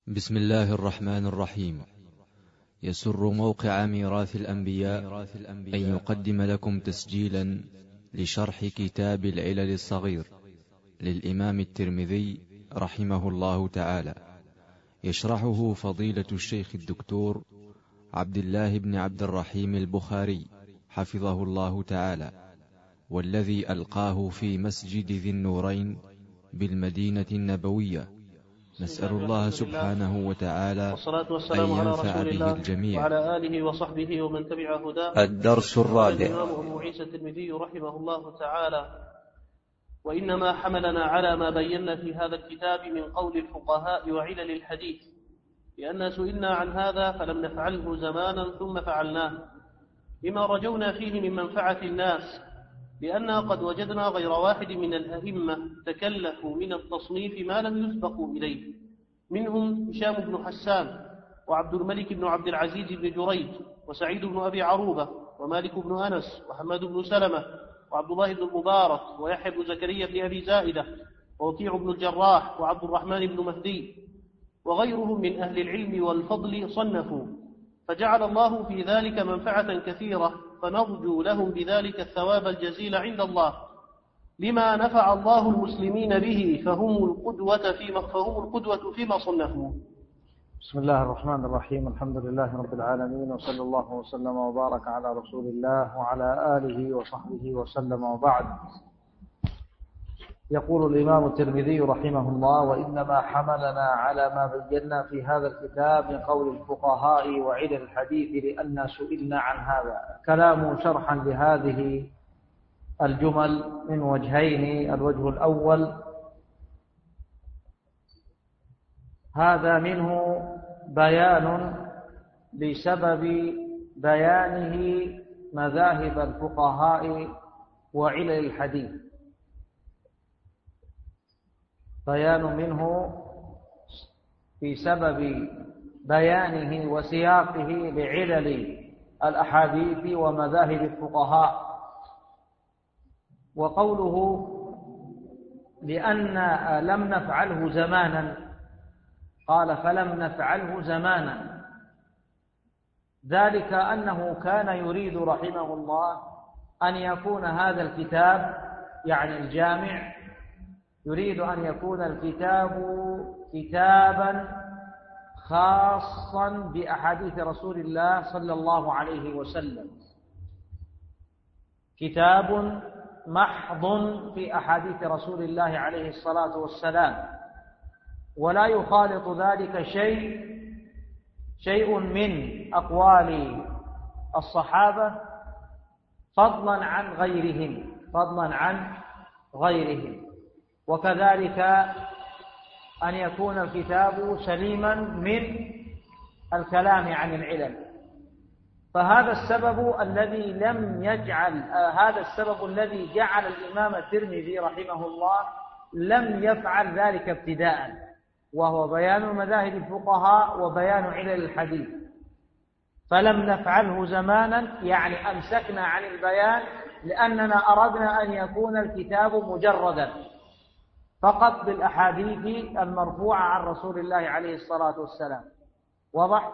بسم الله الرحمن الرحيم. يسر موقع ميراث الأنبياء أن يقدم لكم تسجيلا لشرح كتاب العلل الصغير للإمام الترمذي رحمه الله تعالى، يشرحه فضيلة الشيخ الدكتور عبد الله بن عبد الرحيم البخاري حفظه الله تعالى، والذي ألقاه في مسجد ذي النورين بالمدينة النبوية. نسأل الله سبحانه وتعالى أن ينفع به الجميع. وعلى آله وصحبه ومن تبع هداه. الدرس الرابع. الإمام أبو عيسى الترمذي رحمه الله تعالى: وإنما حملنا على ما بينا في هذا الكتاب من قول الفقهاء وعلل الحديث، لأننا سئلنا عن هذا فلم نفعله زمانا ثم فعلناه، لما رجونا فيه من منفعة الناس، لأننا قد وجدنا غير واحد من الأئمة تكلفوا من التصنيف ما لم يسبقوا إليه، منهم هشام بن حسان، وعبد الملك بن عبد العزيز بن جريج، وسعيد بن أبي عروبة، ومالك بن أنس، وحماد بن سلمة، وعبد الله بن المبارك، ويحيى بن زكريا بن أبي زائدة، ووكيع بن الجراح، وعبد الرحمن بن مهدي، وغيرهم من أهل العلم والفضل صنفوا، فجعل الله في ذلك منفعة كثيرة، فنرجو لهم بذلك الثواب الجزيل عند الله، لما نفع الله المسلمين به، فهم القدوة فيما صنفوا. بسم الله الرحمن الرحيم. الحمد لله رب العالمين، وصلى الله وسلم وبارك على رسول الله وعلى آله وصحبه وسلم، وبعد. يقول الإمام الترمذي رحمه الله: وإنما حملنا على ما بينا في هذا الكتاب من قول الفقهاء وعلل الحديث لأننا سئلنا عن هذا. كلام شرحا لهذه الجمل من وجهين. الوجه الأول: هذا منه بيان بسبب بيانه مذاهب الفقهاء وعلل الحديث، بيان منه بسبب بيانه وسياقه لعلل الأحاديث ومذاهب الفقهاء. وقوله لأن لم نفعله زمانا، قال فلم نفعله زمانا، ذلك أنه كان يريد رحمه الله أن يكون هذا الكتاب، يعني الجامع، يريد أن يكون الكتاب كتابا خاصا بأحاديث رسول الله صلى الله عليه وسلم، كتاب محض في أحاديث رسول الله عليه الصلاة والسلام، ولا يخالط ذلك شيء من أقوال الصحابة فضلا عن غيرهم، وكذلك أن يكون الكتاب سليما من الكلام عن العلل. فهذا السبب الذي جعل الإمام الترمذي رحمه الله لم يفعل ذلك ابتداء، وهو بيان مذاهب الفقهاء وبيان علل الحديث. فلم نفعله زمانا، يعني أمسكنا عن البيان، لأننا أردنا أن يكون الكتاب مجردا فقط بالأحاديث المرفوعة عن رسول الله عليه الصلاة والسلام. واضح؟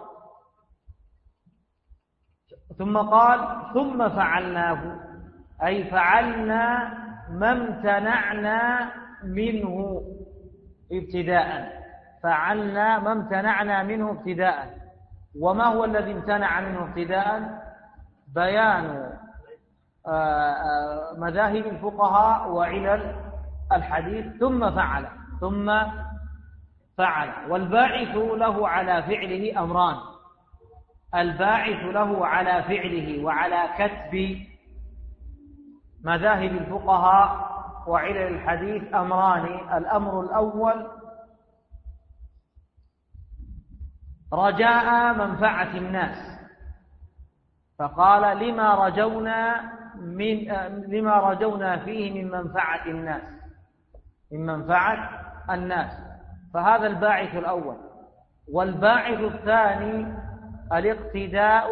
ثم قال: ثم فعلناه، أي فعلنا ما امتنعنا منه ابتداء. فعلنا ما امتنعنا منه ابتداء. وما هو الذي امتنع منه ابتداء؟ بيان مذاهب الفقهاء وعلل الحديث. ثم فعل. والباعث له على فعله أمران: الباعث له على فعله وعلى كتب مذاهب الفقهاء وعلل الحديث أمران. الأمر الأول: رجاء منفعة الناس، فقال: لما رجونا فيه من منفعة الناس. فهذا الباعث الأول. والباعث الثاني: الاقتداء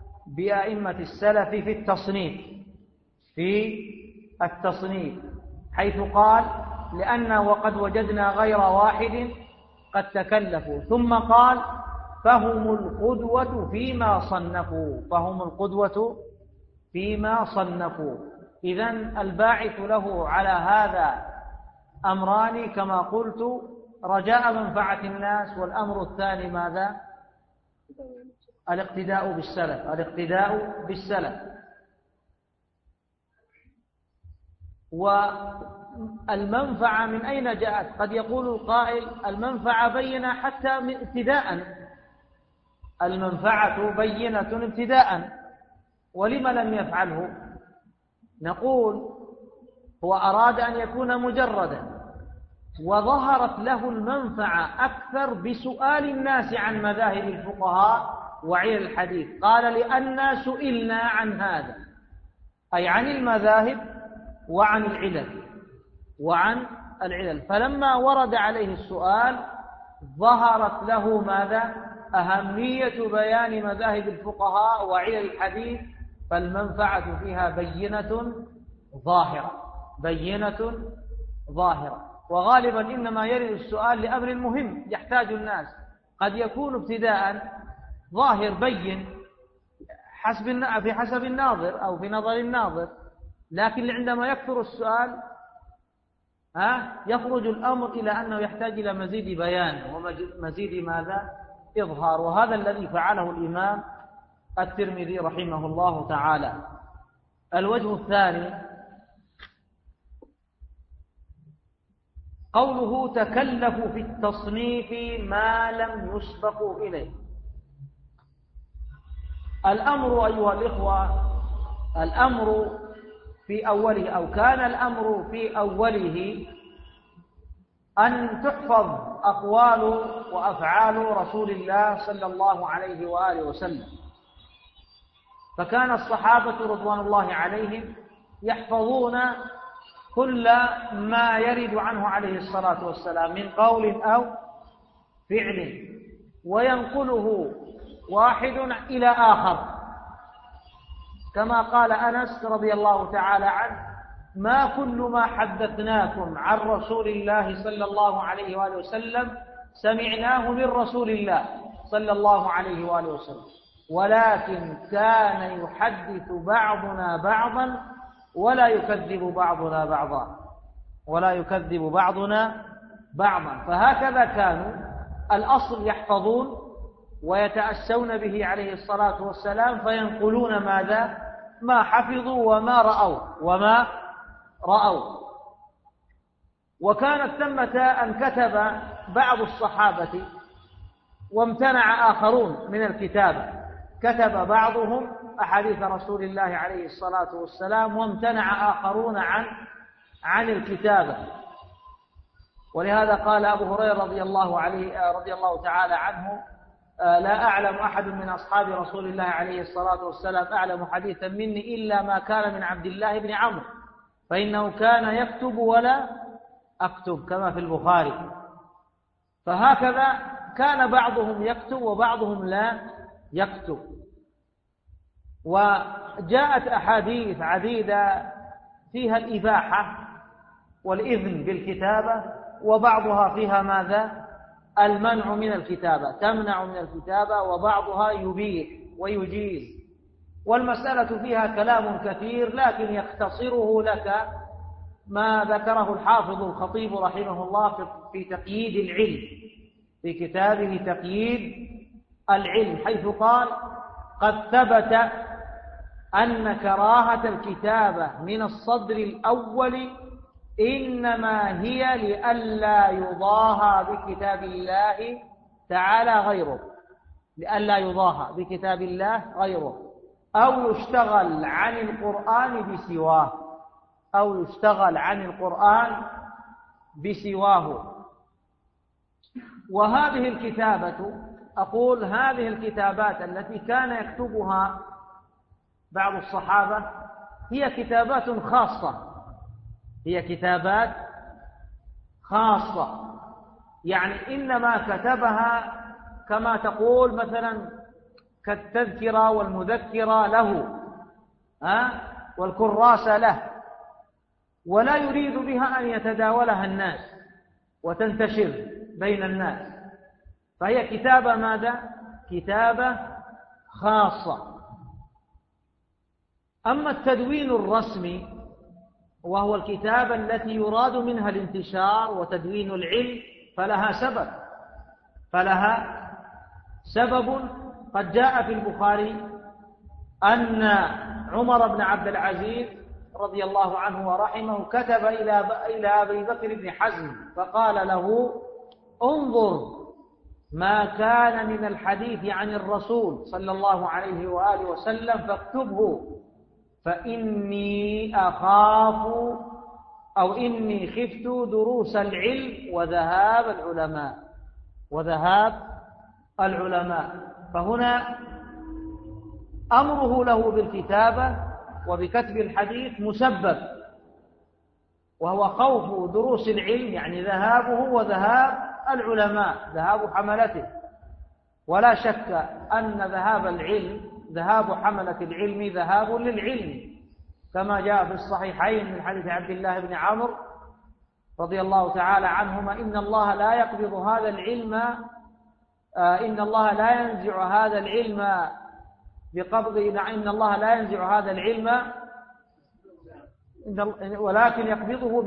بأئمة السلف في التصنيف حيث قال لأن وقد وجدنا غير واحد قد تكلفوا، ثم قال فهم القدوة فيما صنفوا، فهم القدوة فيما صنفوا. إذن الباعث له على هذا أمران كما قلت: رجاء منفعة الناس، والأمر الثاني ماذا؟ الاقتداء بالسلف، الاقتداء بالسلف. والمنفعة من أين جاءت؟ قد يقول القائل المنفعة بينة حتى ابتداء، المنفعة بينة ابتداء، ولم لم يفعله؟ نقول هو أراد أن يكون مجردا، وظهرت له المنفعة أكثر بسؤال الناس عن مذاهب الفقهاء وعلل الحديث. قال لأننا سئلنا عن هذا، أي عن المذاهب وعن العلل، وعن العلل. فلما ورد عليه السؤال ظهرت له ماذا؟ أهمية بيان مذاهب الفقهاء وعلل الحديث، فالمنفعة فيها بينة ظاهرة، بينة ظاهرة. وغالبا إنما يرد السؤال لأمر مهم يحتاج الناس، قد يكون ابتداء ظاهر بين في حسب الناظر أو في نظر الناظر، لكن عندما يكثر السؤال يخرج الأمر إلى أنه يحتاج إلى مزيد بيان ومزيد ماذا؟ إظهار. وهذا الذي فعله الإمام الترمذي رحمه الله تعالى. الوجه الثاني قوله تكلفوا في التصنيف ما لم يسبقوا إليه. الأمر أيها الإخوة، الأمر في أوله، أو كان الأمر في أوله أن تحفظ أقوال وأفعال رسول الله صلى الله عليه وآله وسلم، فكان الصحابة رضوان الله عليهم يحفظون كل ما يرد عنه عليه الصلاة والسلام من قول أو فعل، وينقله واحد إلى آخر، كما قال أنس رضي الله تعالى عنه: ما كل ما حدثناكم عن رسول الله صلى الله عليه وآله وسلم سمعناه من رسول الله صلى الله عليه وآله وسلم، ولكن كان يحدث بعضنا بعضا ولا يكذب بعضنا بعضا، ولا يكذب بعضنا بعضا. فهكذا كانوا الأصل يحفظون ويتأسون به عليه الصلاة والسلام، فينقلون ماذا؟ ما حفظوا وما رأوا. وكانت ثمة أن كتب بعض الصحابة وامتنع آخرون من الكتابة، كتب بعضهم أحاديث رسول الله عليه الصلاة والسلام وامتنع آخرون عن الكتابة. ولهذا قال أبو هريرة رضي الله تعالى عنه: لا أعلم أحد من أصحاب رسول الله عليه الصلاة والسلام أعلم حديثا مني إلا ما كان من عبد الله بن عمرو، فإنه كان يكتب ولا أكتب، كما في البخاري. فهكذا كان بعضهم يكتب وبعضهم لا يكتب. وجاءت أحاديث عديدة فيها الإباحة والإذن بالكتابة، وبعضها فيها ماذا؟ المنع من الكتابة، تمنع من الكتابة، وبعضها يبيح ويجيز. والمسألة فيها كلام كثير، لكن يختصره لك ما ذكره الحافظ الخطيب رحمه الله في تقييد العلم، في كتابه تقييد العلم، حيث قال: قد ثبت أن كراهة الكتابة من الصدر الأول إنما هي لئلا يضاهى بكتاب الله تعالى غيره، لئلا يضاهى بكتاب الله غيره، أو يشتغل عن القرآن بسواه، أو يشتغل عن القرآن بسواه. وهذه الكتابة، أقول هذه الكتابات التي كان يكتبها بعض الصحابة هي كتابات خاصة، هي كتابات خاصة، يعني إنما كتبها كما تقول مثلا كالتذكرة والمذكرة له والكراسة له، ولا يريد بها أن يتداولها الناس وتنتشر بين الناس، فهي كتابة ماذا؟ كتابة خاصة. أما التدوين الرسمي وهو الكتابة التي يراد منها الانتشار وتدوين العلم فلها سبب. قد جاء في البخاري أن عمر بن عبد العزيز رضي الله عنه ورحمه كتب إلى أبي بكر بن حزم فقال له: انظر ما كان من الحديث عن الرسول صلى الله عليه وآله وسلم فاكتبه، فإني أخاف أو إني خفت دروس العلم وذهاب العلماء. فهنا أمره له بالكتابة وبكتب الحديث مسبب، وهو خوف دروس العلم، يعني ذهابه وذهاب العلماء، ذهاب حملته. ولا شك أن ذهاب حملة العلم ذهاب للعلم، كما جاء في الصحيحين من حديث عبد الله بن عمرو رضي الله تعالى عنهما: إن الله لا ينزع هذا العلم ولكن يقبضه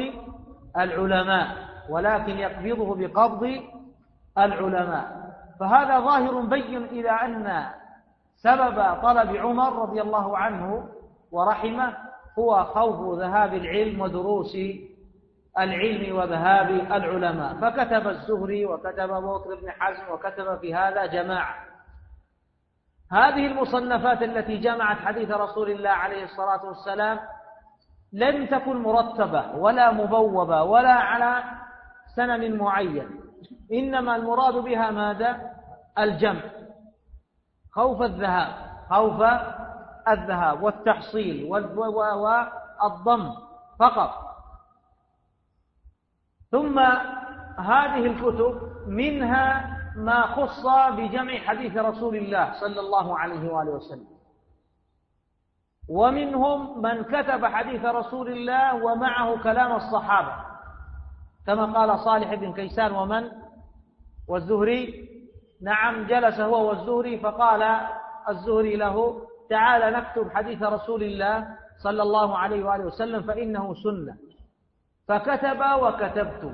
بقبض العلماء. فهذا ظاهر بين إلى أن سبب طلب عمر رضي الله عنه ورحمه هو خوف ذهاب العلم ودروس العلم وذهاب العلماء. فكتب الزهري وكتب أبو بكر بن حزم وكتب في هذا جماعة. هذه المصنفات التي جمعت حديث رسول الله عليه الصلاة والسلام لم تكن مرتبة ولا مبوبة ولا على سنن معين، إنما المراد بها ماذا؟ الجمع، خوف الذهاب والتحصيل والضم فقط. ثم هذه الكتب منها ما خص بجمع حديث رسول الله صلى الله عليه وآله وسلم، ومنهم من كتب حديث رسول الله ومعه كلام الصحابة، كما قال صالح بن كيسان والزهري. نعم، جلس هو والزهري فقال الزهري له: تعال نكتب حديث رسول الله صلى الله عليه وآله وسلم فإنه سنة. فكتب وكتبت،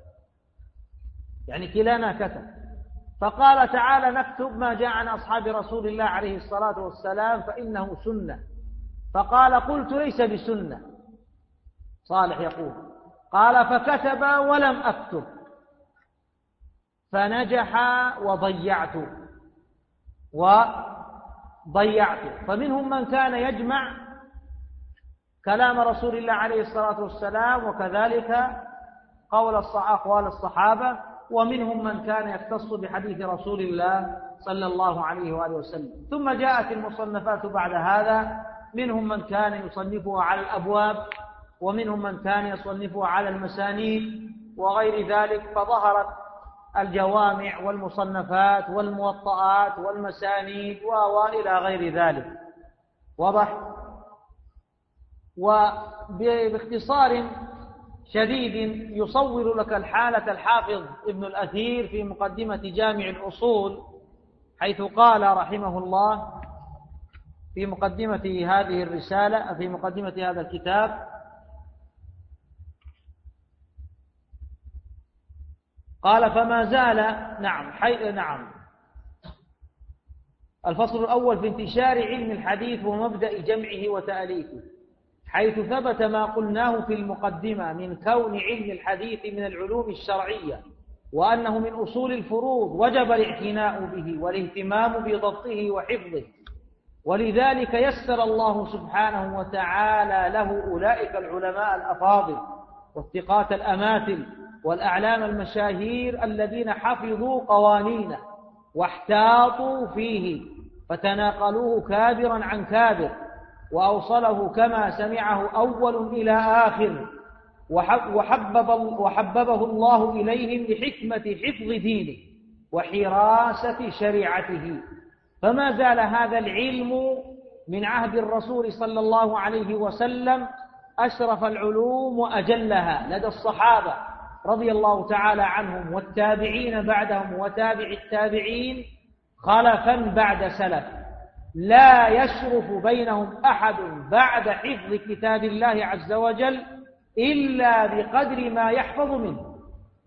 يعني كلانا كتب. فقال: تعال نكتب ما جاء عن أصحاب رسول الله عليه الصلاة والسلام فإنه سنة. فقال: قلت ليس بسنة. صالح يقول: قال: فكتب ولم أكتب فنجح وضيعت. فمنهم من كان يجمع كلام رسول الله عليه الصلاة والسلام وكذلك أقوال الصحابة، ومنهم من كان يختص بحديث رسول الله صلى الله عليه وآله وسلم. ثم جاءت المصنفات بعد هذا، منهم من كان يصنفها على الأبواب، ومنهم من كان يصنفها على المسانيد وغير ذلك، فظهرت الجوامع والمصنفات والموطئات والمسانيد وإلى غير ذلك. واضح؟ وباختصار شديد يصور لك الحالة الحافظ ابن الأثير في مقدمة جامع الأصول، حيث قال رحمه الله في مقدمة هذه الرسالة، في مقدمة هذا الكتاب، قال: فما زال الفصل الأول في انتشار علم الحديث ومبدأ جمعه وتأليفه، حيث ثبت ما قلناه في المقدمة من كون علم الحديث من العلوم الشرعية، وأنه من أصول الفروض وجب الاعتناء به والاهتمام بضبطه وحفظه. ولذلك يسر الله سبحانه وتعالى له أولئك العلماء الأفاضل والثقات الأماثل والأعلام المشاهير الذين حفظوا قوانينه واحتاطوا فيه، فتناقلوه كابرا عن كابر، وأوصله كما سمعه أول إلى آخر، وحببه الله إليهم لحكمة حفظ دينه وحراسة شريعته. فما زال هذا العلم من عهد الرسول صلى الله عليه وسلم أشرف العلوم وأجلها لدى الصحابة رضي الله تعالى عنهم والتابعين بعدهم وتابع التابعين خلفا بعد سلف، لا يشرف بينهم أحد بعد حفظ كتاب الله عز وجل إلا بقدر ما يحفظ منه،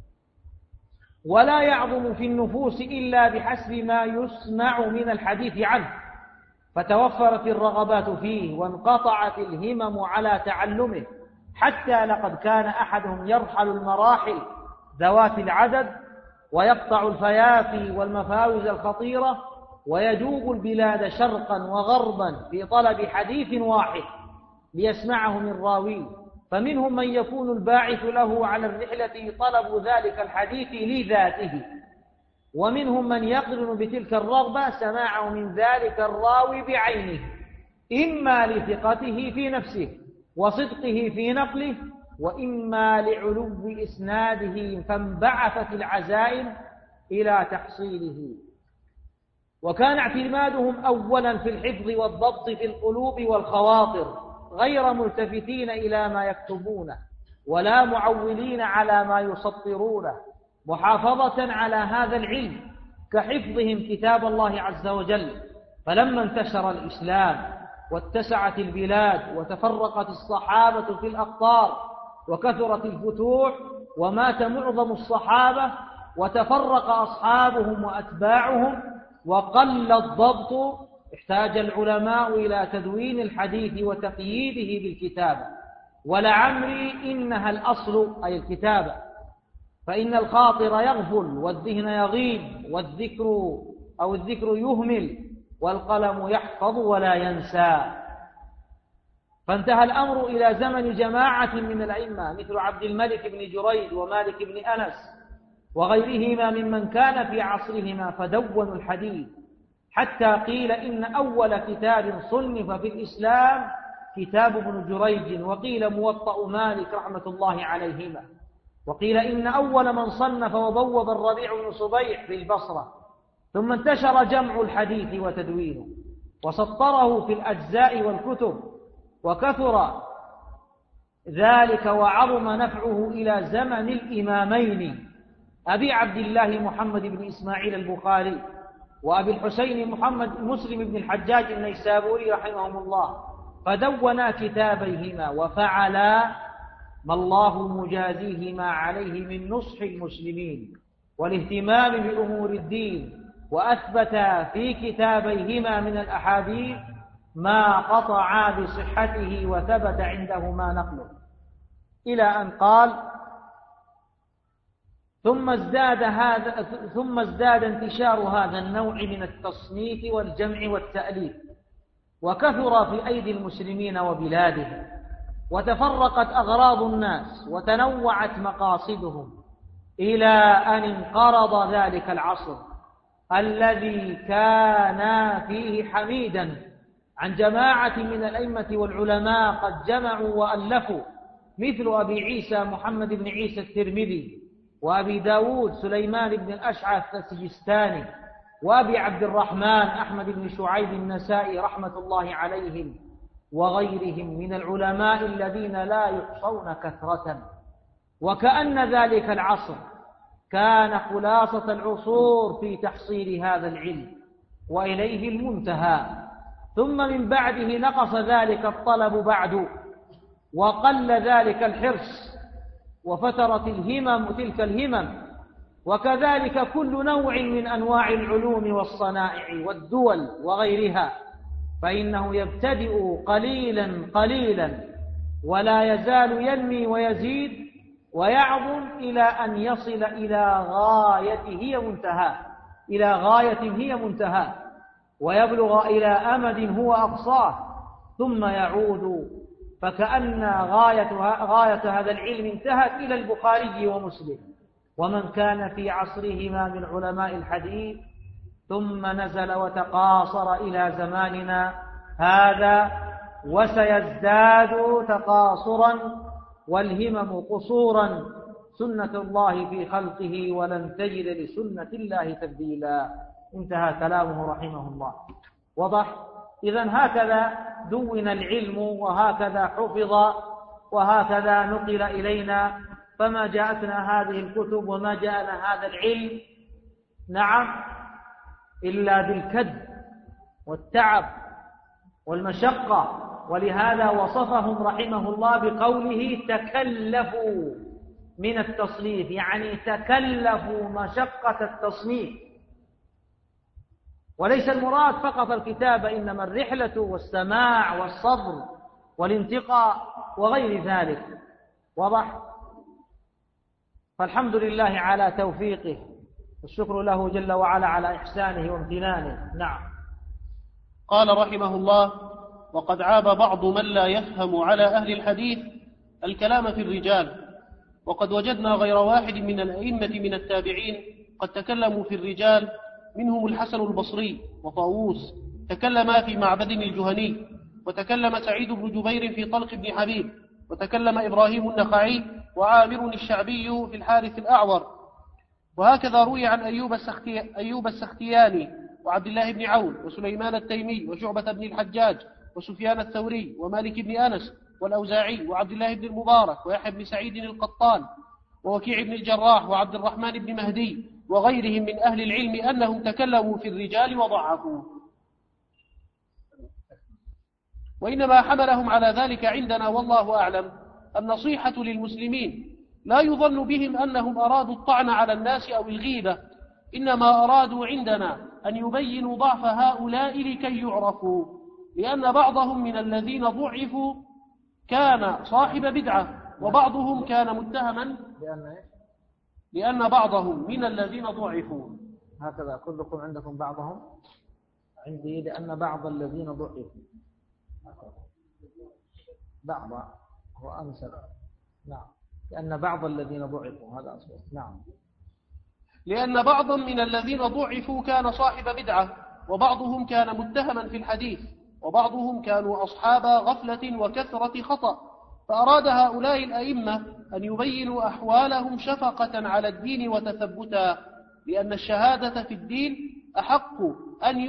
ولا يعظم في النفوس إلا بحسب ما يسمع من الحديث عنه، فتوفرت الرغبات فيه وانقطعت الهمم على تعلمه، حتى لقد كان أحدهم يرحل المراحل ذوات العدد ويقطع الفيافي والمفاوز الخطيرة ويجوب البلاد شرقا وغربا في طلب حديث واحد ليسمعه من راويه، فمنهم من يكون الباعث له على الرحلة طلب ذلك الحديث لذاته، ومنهم من يقرن بتلك الرغبة سماعه من ذلك الراوي بعينه، إما لثقته في نفسه وصدقه في نقله، وإما لعلو إسناده فانبعثت العزائم إلى تحصيله. وكان اعتمادهم أولا في الحفظ والضبط في القلوب والخواطر، غير ملتفتين إلى ما يكتبونه ولا معولين على ما يسطرونه، محافظة على هذا العلم كحفظهم كتاب الله عز وجل. فلما انتشر الإسلام واتسعت البلاد وتفرقت الصحابة في الأقطار وكثرت الفتوح ومات معظم الصحابة وتفرق أصحابهم وأتباعهم وقل الضبط، احتاج العلماء إلى تدوين الحديث وتقييده بالكتابة، ولعمري إنها الأصل أي الكتابة، فإن الخاطر يغفل والذهن يغيب والذكر يهمل والقلم يحفظ ولا ينسى. فانتهى الأمر إلى زمن جماعة من الأئمة مثل عبد الملك بن جريج ومالك بن أنس وغيرهما ممن كان في عصرهما فدونوا الحديث، حتى قيل إن أول كتاب صنف في الإسلام كتاب ابن جريج، وقيل موطأ مالك رحمة الله عليهما، وقيل إن أول من صنف وبوب الربيع بن صبيح في البصرة، ثم انتشر جمع الحديث وتدوينه وسطره في الأجزاء والكتب، وكثر ذلك وعظم نفعه إلى زمن الإمامين أبي عبد الله محمد بن إسماعيل البخاري وأبي الحسين محمد مسلم بن الحجاج النيسابوري رحمهم الله، فدونا كتابيهما وفعلا ما الله مجازيهما عليه من نصح المسلمين والاهتمام بأمور الدين، وأثبت في كتابيهما من الأحاديث ما قطعا بصحته وثبت عندهما نقله، إلى أن قال: ثم ازداد انتشار هذا النوع من التصنيف والجمع والتأليف، وكثر في أيدي المسلمين وبلادهم، وتفرقت أغراض الناس وتنوعت مقاصدهم، إلى أن انقرض ذلك العصر الذي كان فيه حميدا عن جماعة من الأئمة والعلماء قد جمعوا وألفوا، مثل أبي عيسى محمد بن عيسى الترمذي، وأبي داود سليمان بن الأشعث السجستاني، وأبي عبد الرحمن أحمد بن شعيب النسائي رحمة الله عليهم، وغيرهم من العلماء الذين لا يحصون كثرة. وكأن ذلك العصر كان خلاصة العصور في تحصيل هذا العلم وإليه المنتهى، ثم من بعده نقص ذلك الطلب بعد، وقل ذلك الحرص، وفترت تلك الهمم، وكذلك كل نوع من أنواع العلوم والصنائع والدول وغيرها، فإنه يبتدئ قليلا قليلا ولا يزال ينمي ويزيد ويعظم إلى أن يصل إلى غاية هي منتهى ويبلغ إلى أمد هو أقصاه ثم يعود، فكأن غاية هذا العلم انتهت إلى البخاري ومسلم ومن كان في عصرهما من علماء الحديث، ثم نزل وتقاصر إلى زماننا هذا، وسيزداد تقاصرا والهمم قصورا، سنة الله في خلقه ولن تجد لسنة الله تبديلا. انتهى كلامه رحمه الله. وضح؟ إذن هكذا دون العلم وهكذا حفظ وهكذا نقل إلينا، فما جاءتنا هذه الكتب وما جاءنا هذا العلم نعم إلا بالكد والتعب والمشقة. ولهذا وصفهم رحمه الله بقوله تكلفوا من التصنيف، يعني تكلفوا مشقة التصنيف. وليس المراد فقط الكتابة، إنما الرحلة والسماع والصبر والانتقاء وغير ذلك. واضح؟ فالحمد لله على توفيقه والشكر له جل وعلا على إحسانه وامتنانه. نعم. قال رحمه الله: وقد عاب بعض من لا يفهم على أهل الحديث الكلام في الرجال، وقد وجدنا غير واحد من الأئمة من التابعين قد تكلموا في الرجال، منهم الحسن البصري وطاووس تكلما في معبد الجهني، وتكلم سعيد بن جبير في طلق بن حبيب، وتكلم إبراهيم النخعي وعامر الشعبي في الحارث الأعور. وهكذا روي عن أيوب السختياني وعبد الله بن عون وسليمان التيمي وشعبة بن الحجاج وسفيان الثوري ومالك بن أنس والأوزاعي وعبد الله بن المبارك ويحيى بن سعيد القطان ووكيع بن الجراح وعبد الرحمن بن مهدي وغيرهم من أهل العلم أنهم تكلموا في الرجال وضعفوا. وإنما حملهم على ذلك عندنا والله أعلم النصيحة للمسلمين، لا يظن بهم أنهم أرادوا الطعن على الناس أو الغيبة، إنما أرادوا عندنا أن يبينوا ضعف هؤلاء لكي يعرفوا، لأن بعضهم من الذين ضعفوا كان صاحب بدعة وبعضهم كان متهما، لأن بعضهم من الذين ضعفوا. هكذا كلكم عندكم بعضهم، عندي لأن بعض الذين ضعفوا، بعض هو أمثل. نعم، لأن بعض الذين ضعفوا، هذا أصبح. نعم، لأن بعضا من الذين ضعفوا كان صاحب بدعة وبعضهم كان متهما في الحديث وبعضهم كانوا أصحاب غفلة وكثرة خطأ، فأراد هؤلاء الأئمة أن يبينوا أحوالهم شفقة على الدين وتثبتا، لأن الشهادة في الدين أحق أن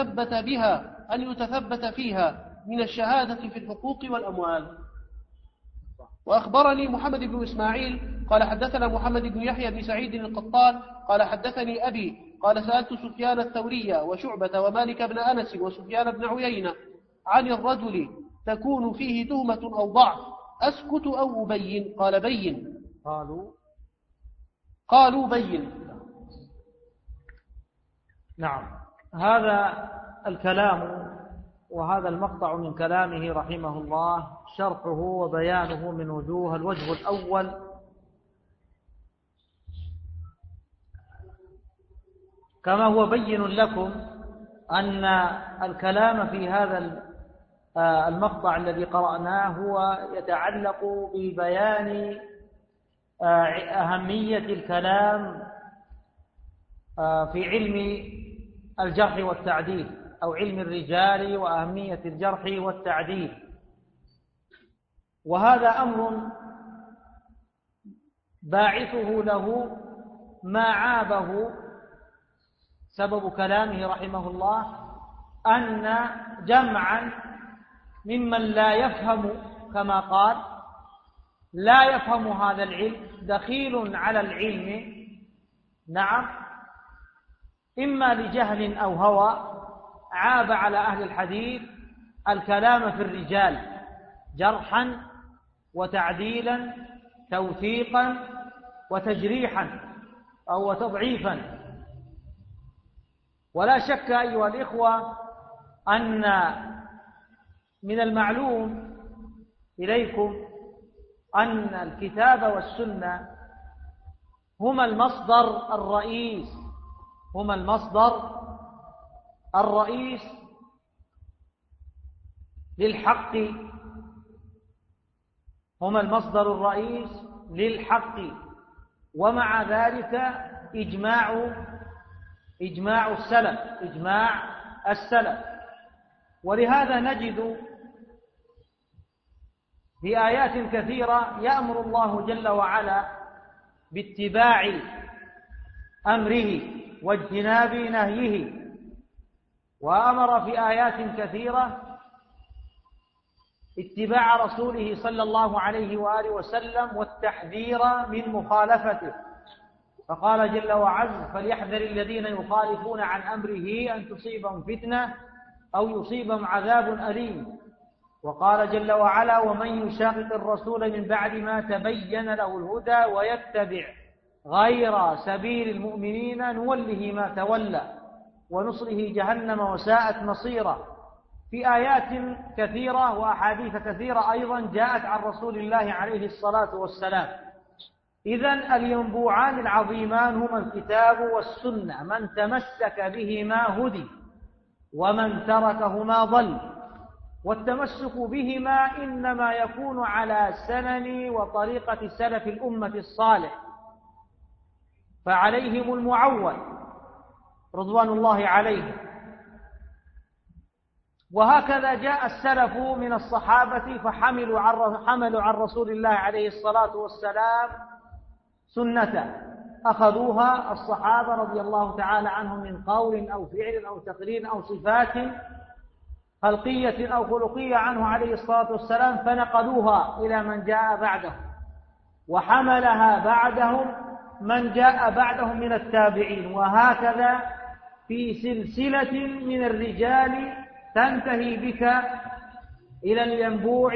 يتثبت فيها من الشهادة في الحقوق والأموال. وأخبرني محمد بن إسماعيل قال حدثنا محمد بن يحيى بن سعيد القطان قال حدثني أبي قال سألت سفيان الثوري وشعبة ومالك بن أنس وسفيان بن عيينة عن الرجل تكون فيه تهمة أو ضعف أسكت أو أبين؟ قال بين. قالوا بين. نعم. هذا الكلام وهذا المقطع من كلامه رحمه الله شرحه وبيانه من وجوه. الوجه الأول: كما هو بين لكم أن الكلام في هذا المقطع الذي قرأناه هو يتعلق ببيان أهمية الكلام في علم الجرح والتعديل، أو علم الرجال وأهمية الجرح والتعديل. وهذا أمر باعثه له ما عابه سبب كلامه رحمه الله، أن جمعا ممن لا يفهم، كما قال لا يفهم هذا العلم، دخيل على العلم، نعم، إما لجهل أو هوى، عاب على أهل الحديث الكلام في الرجال جرحا وتعديلا، توثيقا وتجريحا أو تضعيفا. ولا شك أيها الإخوة أن من المعلوم إليكم أن الكتاب والسنة هما المصدر الرئيس، هما المصدر الرئيس للحق، هما المصدر الرئيس للحق. ومع ذلك إجماع السلف. ولهذا نجد في آيات كثيرة يأمر الله جل وعلا باتباع أمره واجتناب نهيه، وأمر في آيات كثيرة اتباع رسوله صلى الله عليه وآله وسلم والتحذير من مخالفته، فقال جل وعز: فليحذر الذين يخالفون عن أمره أن تصيبهم فتنة أو يصيبهم عذاب أليم. وقال جل وعلا: ومن يشاقق الرسول من بعد ما تبين له الهدى ويتبع غير سبيل المؤمنين نوله ما تولى ونصره جهنم وساءت مصيرا. في آيات كثيرة وأحاديث كثيرة أيضا جاءت عن رسول الله عليه الصلاة والسلام. إذن الينبوعان العظيمان هما الكتاب والسنة، من تمسك بهما هدي ومن تركهما ضل. والتمسك بهما إنما يكون على سنن وطريقة سلف الأمة الصالح، فعليهم المعول رضوان الله عليهم. وهكذا جاء السلف من الصحابة فحملوا عن رسول الله عليه الصلاة والسلام سنته، أخذوها الصحابة رضي الله تعالى عنهم من قول أو فعل أو تقرير أو صفات خلقية أو خلقية عنه عليه الصلاة والسلام، فنقلوها إلى من جاء بعده، وحملها بعدهم من جاء بعدهم من التابعين، وهكذا في سلسلة من الرجال تنتهي بك إلى الينبوع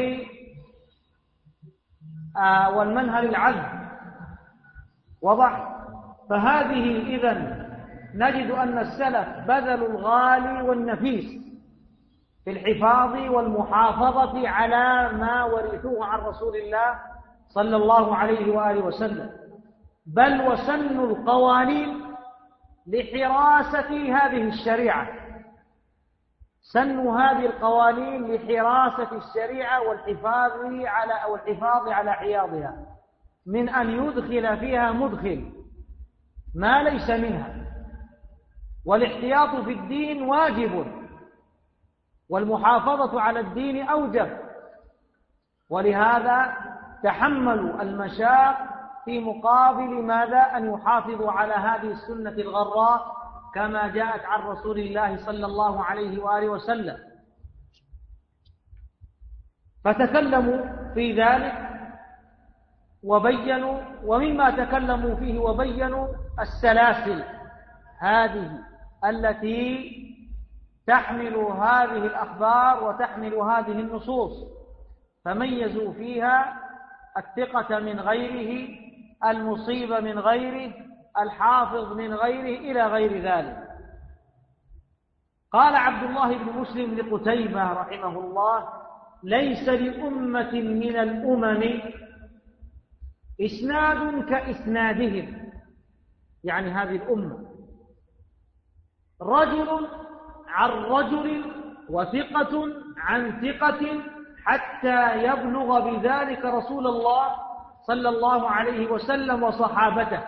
والمنهل العذب. وضح. فهذه إذن نجد أن السلف بذلوا الغالي والنفيس في الحفاظ والمحافظة على ما ورثوه عن رسول الله صلى الله عليه وآله وسلم، بل وسنوا القوانين لحراسة هذه الشريعة، سنوا هذه القوانين لحراسة الشريعة والحفاظ على حياضها، من أن يدخل فيها مدخل ما ليس منها. والاحتياط في الدين واجب، والمحافظة على الدين أوجب، ولهذا تحملوا المشاق في مقابل ماذا؟ أن يحافظوا على هذه السنة الغراء كما جاءت عن رسول الله صلى الله عليه وآله وسلم. فتكلموا في ذلك وبينوا، ومما تكلموا فيه وبينوا السلاسل هذه التي تحمل هذه الأخبار وتحمل هذه النصوص، فميزوا فيها الثقة من غيره، المصيب من غيره، الحافظ من غيره، إلى غير ذلك. قال عبد الله بن مسلم لقتيبة رحمه الله: ليس لأمة من الأمم إسناد كإسنادهم، يعني هذه الأمة، رجل عن رجل وثقة عن ثقة حتى يبلغ بذلك رسول الله صلى الله عليه وسلم وصحابته،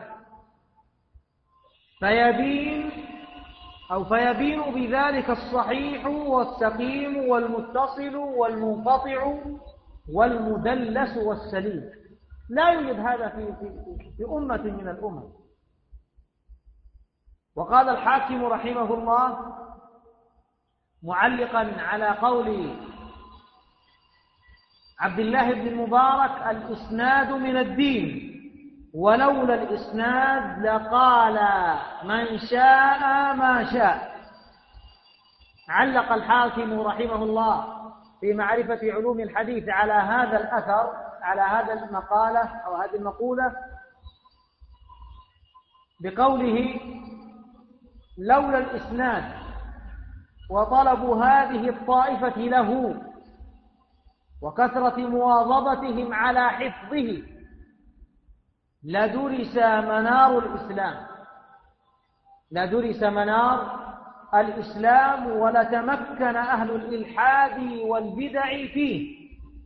فيبين بذلك الصحيح والسقيم والمتصل والمنقطع والمدلس والسليم. لا يوجد هذا في أمة من الأمم. وقال الحاكم رحمه الله معلقا على قول عبد الله بن المبارك: الإسناد من الدين، ولولا الإسناد لقال من شاء ما شاء. علق الحاكم رحمه الله في معرفة علوم الحديث على هذا الأثر، على هذا المقالة أو هذه المقولة، بقوله: لولا الإسناد وطلب هذه الطائفة له وكثرة مواظبتهم على حفظه لدرس منار الإسلام ولتمكن أهل الإلحاد والبدع فيه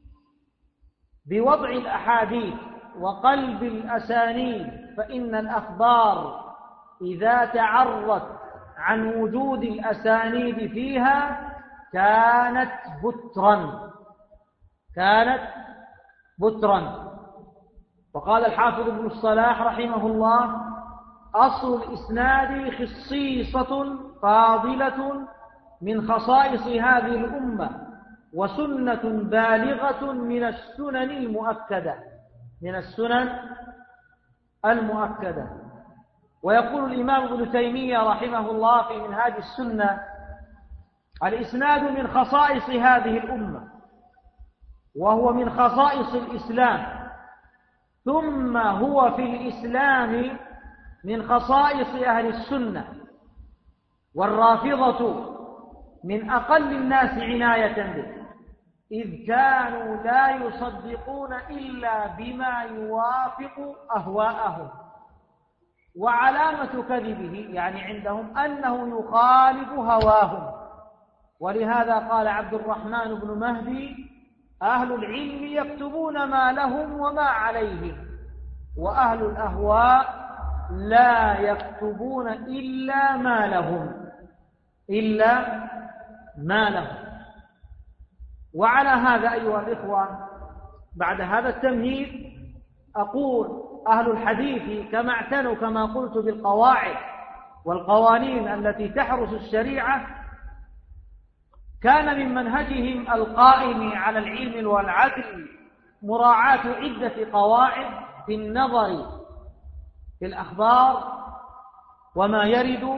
بوضع الأحاديث وقلب الأسانيد، فإن الأخبار إذا تعرت عن وجود الأسانيد فيها كانت بترا. وقال الحافظ ابن الصلاح رحمه الله: أصل الإسناد خصيصة فاضلة من خصائص هذه الأمة، وسنة بالغة من السنن المؤكدة. ويقول الإمام ابن تيمية رحمه الله في منهاج السنة: الإسناد من خصائص هذه الأمة، وهو من خصائص الإسلام، ثم هو في الإسلام من خصائص أهل السنة. والرافضة من أقل الناس عناية به، إذ كانوا لا يصدقون إلا بما يوافق أهواءهم، وعلامة كذبه يعني عندهم أنه يخالف هواهم. ولهذا قال عبد الرحمن بن مهدي: أهل العلم يكتبون ما لهم وما عليهم، وأهل الأهواء لا يكتبون إلا ما لهم. وعلى هذا أيها الإخوة، بعد هذا التمهيد أقول: أهل الحديث كما اعتنوا كما قلت بالقواعد والقوانين التي تحرس الشريعة، كان من منهجهم القائم على العلم والعدل مراعاة عدة قواعد في النظر في الأخبار وما يرد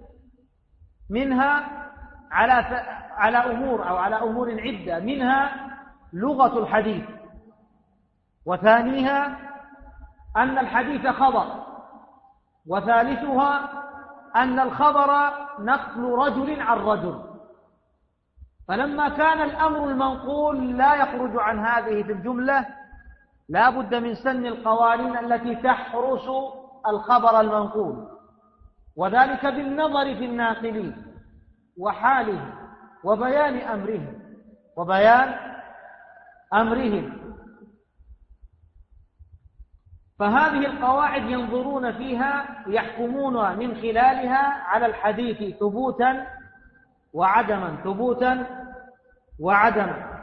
منها على أمور عدة، منها لغة الحديث، وثانيها أن الحديث خبر، وثالثها أن الخبر نقل رجل عن رجل. فلما كان الأمر المنقول لا يخرج عن هذه الجملة، لا بد من سن القوانين التي تحرس الخبر المنقول، وذلك بالنظر في الناقلين وحالهم وبيان أمرهم. فهذه القواعد ينظرون فيها، يحكمون من خلالها على الحديث ثبوتا وعدما.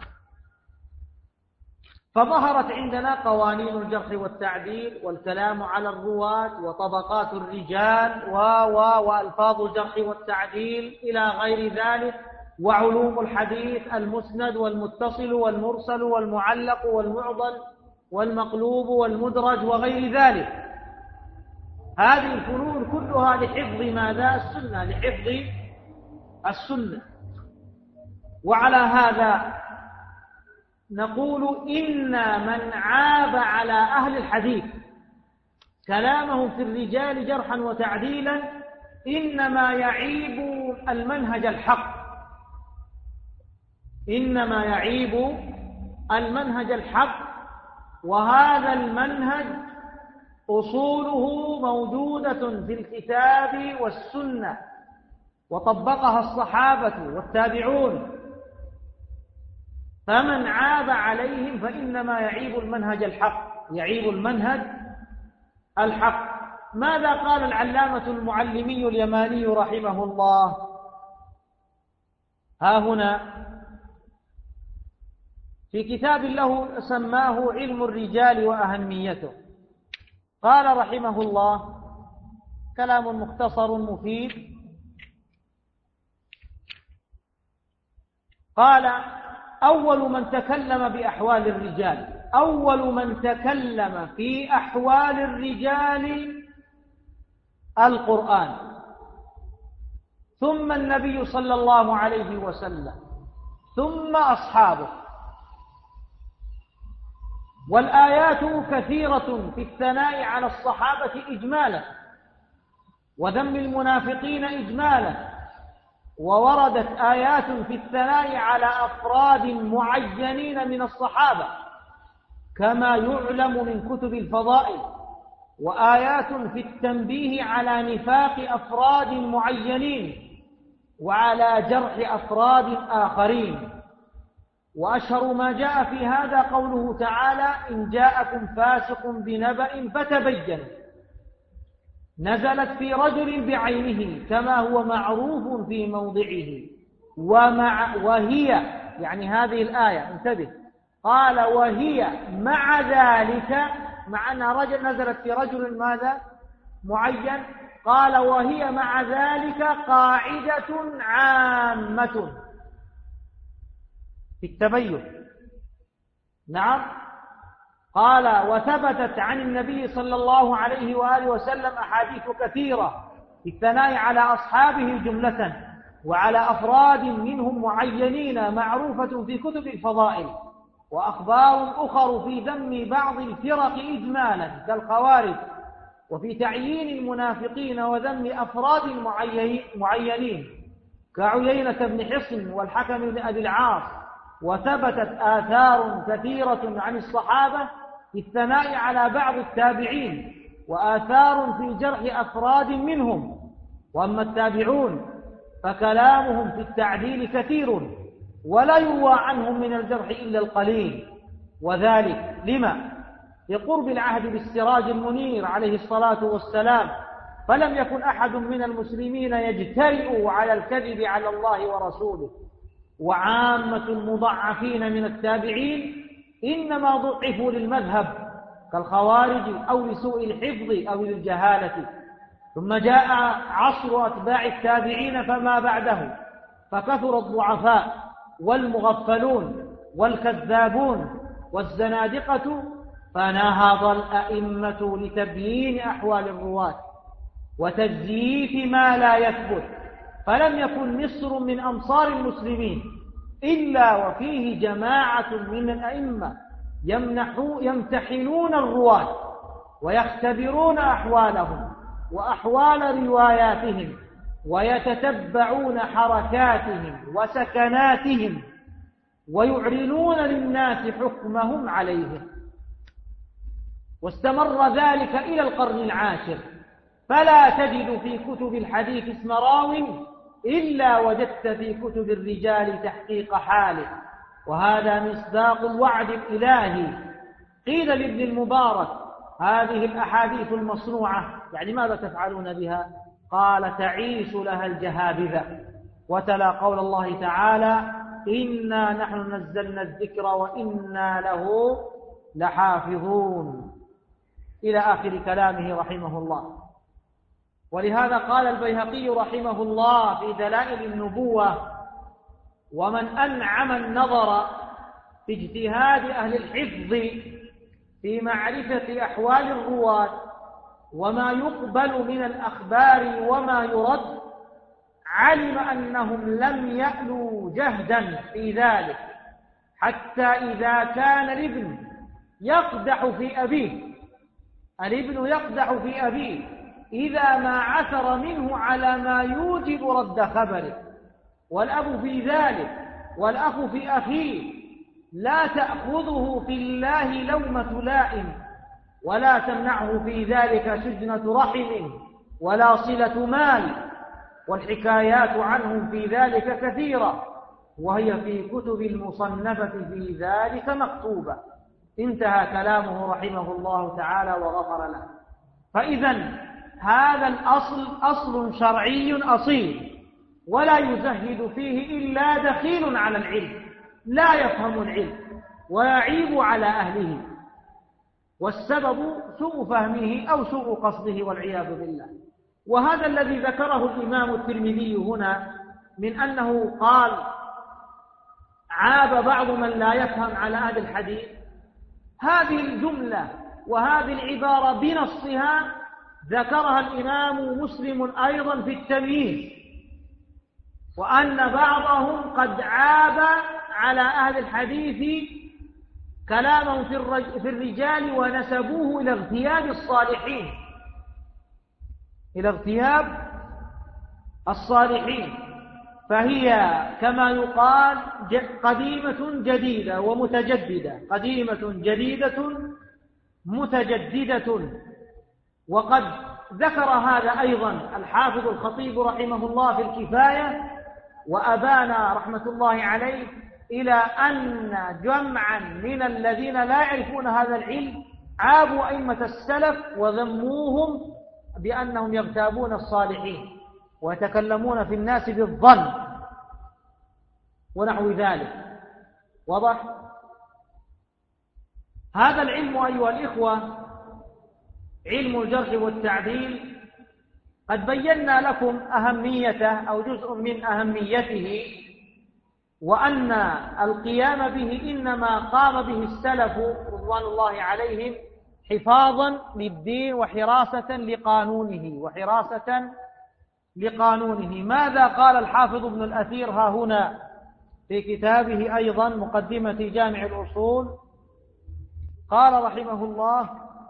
فظهرت عندنا قوانين الجرح والتعديل، والكلام على الرواة، وطبقات الرجال، وألفاظ الجرح والتعديل إلى غير ذلك، وعلوم الحديث: المسند والمتصل والمرسل والمعلق والمعضل والمقلوب والمدرج وغير ذلك. هذه الفنون كلها لحفظ ماذا؟ السنة، لحفظ السنة. وعلى هذا نقول: إن من عاب على أهل الحديث كلامهم في الرجال جرحا وتعديلا إنما يعيب المنهج الحق. وهذا المنهج أصوله موجودة في الكتاب والسنة، وطبقها الصحابة والتابعون. فمن عاب عليهم فإنما يعيب المنهج الحق. ماذا قال العلامة المعلمي اليماني رحمه الله؟ ها هنا في كتاب له سماه علم الرجال وأهميته، قال رحمه الله: كلام مختصر مفيد. قال: أول من تكلم بأحوال الرجال، أول من تكلم في أحوال الرجال القرآن، ثم النبي صلى الله عليه وسلم، ثم أصحابه. والآيات كثيرة في الثناء على الصحابة إجمالا، وذم المنافقين إجمالا. ووردت آيات في الثناء على أفراد معينين من الصحابة كما يعلم من كتب الفضائل، وآيات في التنبيه على نفاق أفراد معينين وعلى جرح أفراد آخرين. وأشهر ما جاء في هذا قوله تعالى: إن جاءكم فاسق بنبأ فتبينوا، نزلت في رجل بعينه كما هو معروف في موضعه. وهي يعني هذه الآية، انتبه، قال: وهي مع ذلك، مع أن رجل نزلت في رجل ماذا؟ معين. قال: وهي مع ذلك قاعدة عامة. في التبين. نعم. قال: وثبتت عن النبي صلى الله عليه وآله وسلم أحاديث كثيرة في الثناء على أصحابه جملة وعلى أفراد منهم معينين معروفة في كتب الفضائل، وأخبار أخر في ذم بعض الفرق إجمالا كالخوارج، وفي تعيين المنافقين وذم أفراد معينين كعيينة بن حصن والحكم بن أبي العاص. وثبتت آثار كثيرة عن الصحابة في الثناء على بعض التابعين، وآثار في جرح أفراد منهم. وأما التابعون فكلامهم في التعديل كثير، ولا يروى عنهم من الجرح إلا القليل، وذلك لما؟ لقرب العهد بالسراج المنير عليه الصلاة والسلام، فلم يكن أحد من المسلمين يجترئ على الكذب على الله ورسوله. وعامة المضعفين من التابعين إنما ضعفوا للمذهب كالخوارج أو لسوء الحفظ أو للجهالة. ثم جاء عصر أتباع التابعين فما بعده، فكثر الضعفاء والمغفلون والكذابون والزنادقة، فنهض الأئمة لتبيين أحوال الرواة وتزييف ما لا يثبت. فلم يكن مصر من أمصار المسلمين إلا وفيه جماعة من الأئمة يمتحنون الرواة ويختبرون أحوالهم وأحوال رواياتهم، ويتتبعون حركاتهم وسكناتهم، ويعلنون للناس حكمهم عليهم. واستمر ذلك إلى القرن العاشر، فلا تجد في كتب الحديث اسم راو إلا وجدت في كتب الرجال تحقيق حاله. وهذا مصداق الوعد الإلهي. قيل لابن المبارك: هذه الأحاديث المصنوعة يعني ماذا تفعلون بها؟ قال: تعيش لها الجهابذة. وتلا قول الله تعالى: إنا نحن نزلنا الذكر وإنا له لحافظون، إلى آخر كلامه رحمه الله. ولهذا قال البيهقي رحمه الله في دلائل النبوة: ومن أنعم النظر في اجتهاد أهل الحفظ في معرفة أحوال الرواة وما يقبل من الأخبار وما يرد، علم أنهم لم يألوا جهدا في ذلك، حتى إذا كان الابن يقدح في أبيه إذا ما عثر منه على ما يوجب رد خبره، والأب في ذلك والأخ في أخيه، لا تأخذه في الله لومة لائم، ولا تمنعه في ذلك سجنة رحم ولا صلة مال. والحكايات عنهم في ذلك كثيرة، وهي في كتب المصنفة في ذلك مكتوبة. انتهى كلامه رحمه الله تعالى وغفر له. فإذن هذا الأصل أصل شرعي أصيل، ولا يزهد فيه إلا دخيل على العلم لا يفهم العلم ويعيب على أهله، والسبب سوء فهمه أو سوء قصده والعياذ بالله. وهذا الذي ذكره الإمام الترمذي هنا من أنه قال: عاب بعض من لا يفهم على أهل الحديث، هذه الجملة وهذه العبارة بنصها ذكرها الإمام مسلم أيضا في التمييز، وأن بعضهم قد عاب على أهل الحديث كلامهم في الرجال ونسبوه إلى اغتياب الصالحين، فهي كما يقال قديمة جديدة ومتجددة، قديمة جديدة متجددة. وقد ذكر هذا أيضا الحافظ الخطيب رحمه الله في الكفاية، وأبانا رحمة الله عليه إلى أن جمعا من الذين لا يعرفون هذا العلم عابوا أئمة السلف وذموهم بأنهم يغتابون الصالحين ويتكلمون في الناس بالظن ونحو ذلك. واضح؟ هذا العلم أيها الإخوة، علم الجرح والتعديل، قد بينا لكم أهميته أو جزء من أهميته، وأن القيام به إنما قام به السلف رضوان الله عليهم حفاظا للدين وحراسة لقانونه. ماذا قال الحافظ ابن الأثير ها هنا في كتابه أيضا مقدمة جامع الأصول؟ قال رحمه الله: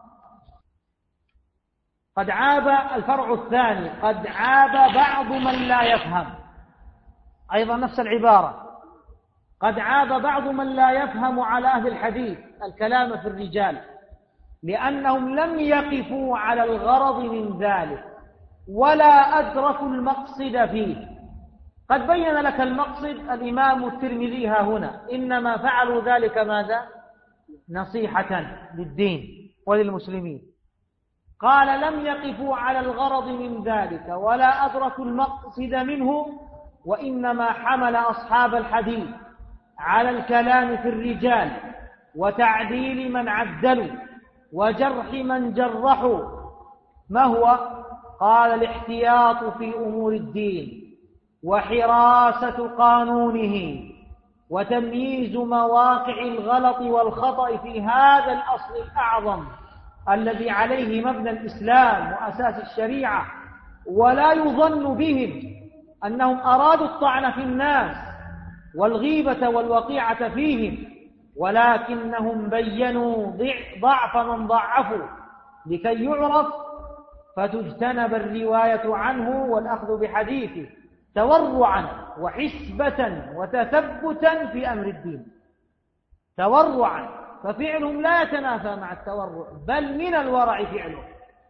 قد عاب الفرع الثاني، قد عاب بعض من لا يفهم، أيضا نفس العبارة، قد عاب بعض من لا يفهم على أهل الحديث الكلام في الرجال لأنهم لم يقفوا على الغرض من ذلك ولا أدركوا المقصد فيه. قد بين لك المقصد الإمام الترمذي ها هنا، إنما فعلوا ذلك ماذا؟ نصيحة للدين وللمسلمين. قال: لم يقفوا على الغرض من ذلك ولا أدركوا المقصد منه، وإنما حمل أصحاب الحديث على الكلام في الرجال وتعديل من عدلوا وجرح من جرحوا. ما هو؟ قال: الاحتياط في أمور الدين وحراسة قانونه وتمييز مواقع الغلط والخطأ في هذا الأصل الأعظم الذي عليه مبنى الإسلام وأساس الشريعة. ولا يظن بهم أنهم أرادوا الطعن في الناس والغيبة والوقيعة فيهم، ولكنهم بينوا ضعف من ضعفوا لكي يعرف فتجتنب الرواية عنه والأخذ بحديثه تورعا وحسبة وتثبتا في أمر الدين. تورعا، ففعلهم لا يتنافى مع التورع، بل من الورع فعله،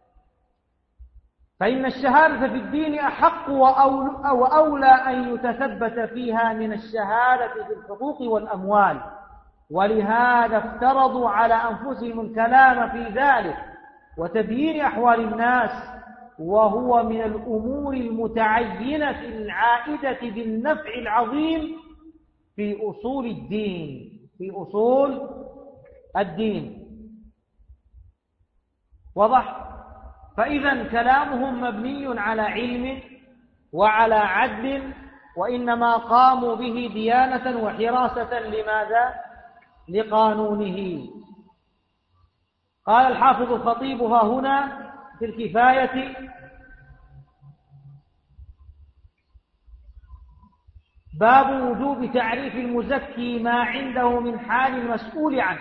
فإن الشهادة في الدين أحق وأولى أن يتثبت فيها من الشهادة في الحقوق والأموال، ولهذا افترضوا على أنفسهم الكلام في ذلك وتبيين أحوال الناس، وهو من الأمور المتعينة العائدة بالنفع العظيم في أصول الدين. وضح؟ فإذا كلامهم مبني على علم وعلى عدل، وإنما قاموا به ديانة وحراسة لماذا؟ لقانونه. قال الحافظ الخطيب ها هنا في الكفاية: باب وجوب تعريف المزكي ما عنده من حال المسؤول عنه.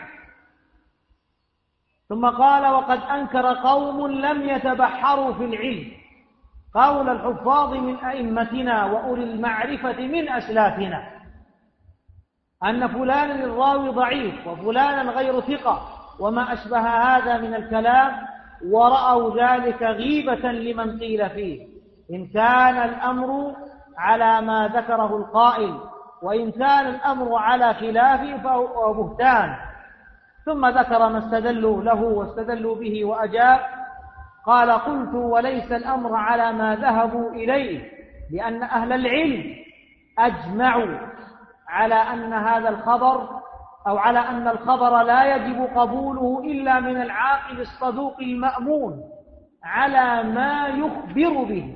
ثم قال: وقد أنكر قوم لم يتبحروا في العلم قول الحفاظ من أئمتنا وأولي المعرفة من أسلافنا أن فلانا الراوي ضعيف وفلانا غير ثقة وما أشبه هذا من الكلام، ورأوا ذلك غيبة لمن قيل فيه، إن كان الأمر على ما ذكره القائل، وإن كان الأمر على خلافه فهو بهتان. ثم ذكر ما استدلوا له واستدلوا به وأجاب. قال: قلت: وليس الأمر على ما ذهبوا إليه، لأن أهل العلم أجمعوا على أن هذا الخبر أو على أن الخبر لا يجب قبوله إلا من العاقل الصدوق المأمون على ما يخبر به،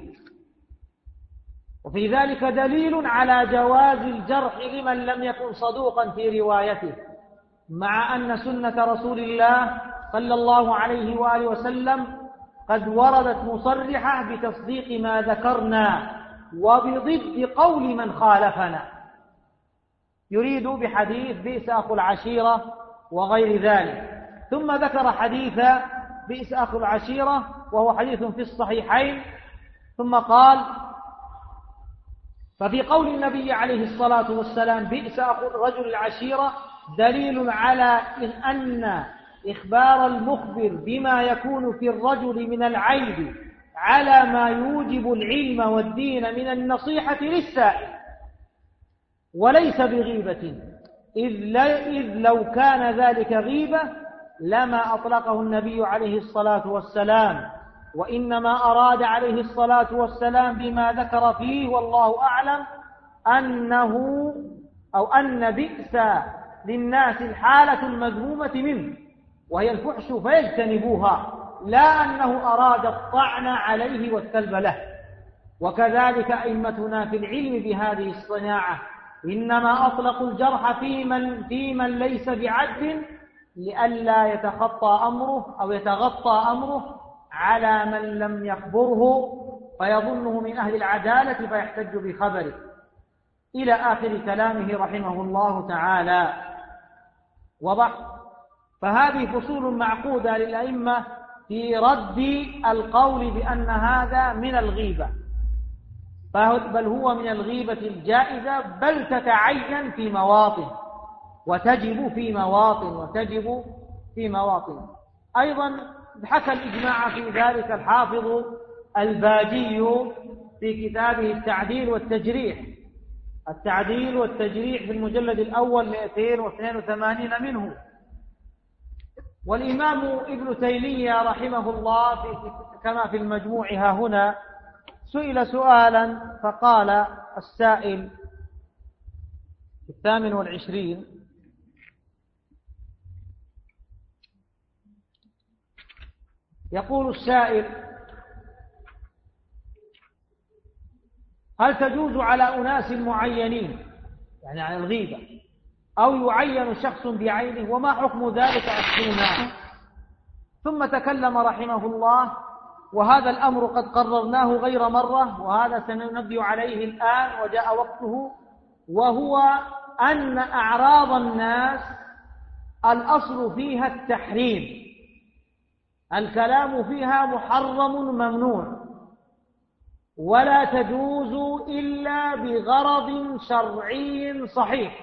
وفي ذلك دليل على جواز الجرح لمن لم يكن صدوقا في روايته، مع أن سنة رسول الله صلى الله عليه وآله وسلم قد وردت مصرحة بتصديق ما ذكرنا وبضد قول من خالفنا، يريد بحديث بئس أخو العشيرة وغير ذلك. ثم ذكر حديث بئس أخو العشيرة وهو حديث في الصحيحين، ثم قال: ففي قول النبي عليه الصلاة والسلام بئس أخو الرجل العشيرة دليل على أن إخبار المخبر بما يكون في الرجل من العيب على ما يوجب العلم والدين من النصيحة للسائل، وليس بغيبة، إذ لو كان ذلك غيبة لما أطلقه النبي عليه الصلاة والسلام، وإنما أراد عليه الصلاة والسلام بما ذكر فيه والله أعلم أن بئس للناس الحالة المذمومة منه وهي الفحش فيجتنبوها، لا أنه أراد الطعن عليه والسلب له. وكذلك أئمتنا في العلم بهذه الصناعة إنما أطلقوا الجرح في من ليس بعدل لئلا يتخطى أمره أو يتغطى أمره على من لم يخبره فيظنه من أهل العدالة فيحتج بخبره، إلى آخر كلامه رحمه الله تعالى. وضح. فهذه فصول معقودة للأئمة في رد القول بأن هذا من الغيبة، بل هو من الغيبة الجائزة، بل تتعين في مواطن وتجب في مواطن. أيضا حكى الإجماع في ذلك الحافظ الباجي في كتابه التعديل والتجريح في المجلد الأول 282 منه. والإمام ابن تيمية رحمه الله كما في المجموع ها هنا سئل سؤالا فقال السائل في 28: يقول السائل: هل تجوز على أناس معينين، يعني على الغيبة، أو يعين شخص بعينه، وما حكم ذلك أفتونا؟ ثم تكلم رحمه الله: وهذا الأمر قد قررناه غير مرة، وهذا سننبه عليه الآن وجاء وقته، وهو أن أعراض الناس الأصل فيها التحريم، الكلام فيها محرم ممنوع، ولا تجوز إلا بغرض شرعي صحيح.